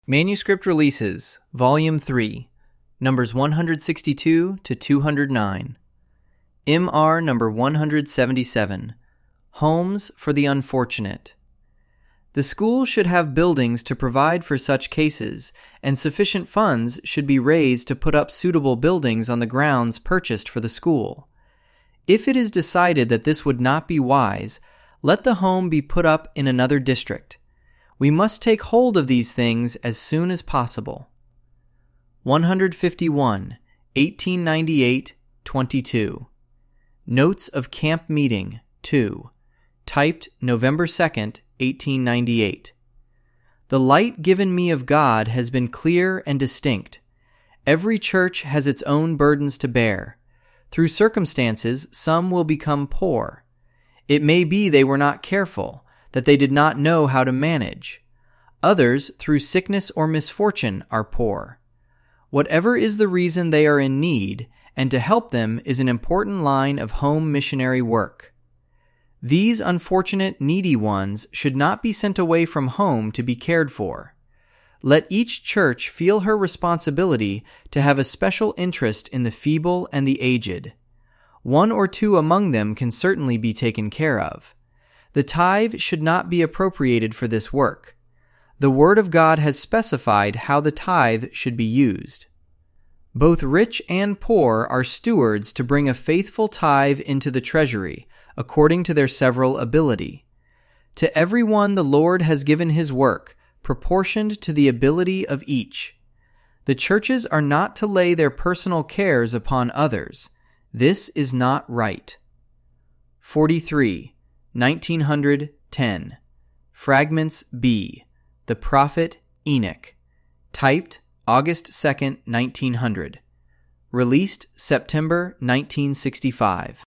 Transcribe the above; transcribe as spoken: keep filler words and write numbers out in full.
Manuscript Releases, Volume three, numbers one hundred sixty-two to two hundred nine. M R number one hundred seventy-seven, Homes for the Unfortunate. The school should have buildings to provide for such cases, and sufficient funds should be raised to put up suitable buildings on the grounds purchased for the school. If it is decided that this would not be wise, let the home be put up in another district. We must take hold of these things as soon as possible. one hundred fifty-one, eighteen ninety-eight, twenty-two. Notes of Camp Meeting, two. Typed November second, eighteen ninety-eight. The light given me of God has been clear and distinct. Every church has its own burdens to bear. Through circumstances, some will become poor. It may be they were not careful, that they did not know how to manage. Others, through sickness or misfortune, are poor. Whatever is the reason they are in need, and to help them is an important line of home missionary work. These unfortunate, needy ones should not be sent away from home to be cared for. Let each church feel her responsibility to have a special interest in the feeble and the aged. One or two among them can certainly be taken care of. The tithe should not be appropriated for this work. The Word of God has specified how the tithe should be used. Both rich and poor are stewards to bring a faithful tithe into the treasury, according to their several ability. To every one the Lord has given his work, proportioned to the ability of each. The churches are not to lay their personal cares upon others. This is not right. forty-three. nineteen ten. Fragments B. The Prophet Enoch. Typed August second, nineteen hundred. Released September nineteen sixty-five.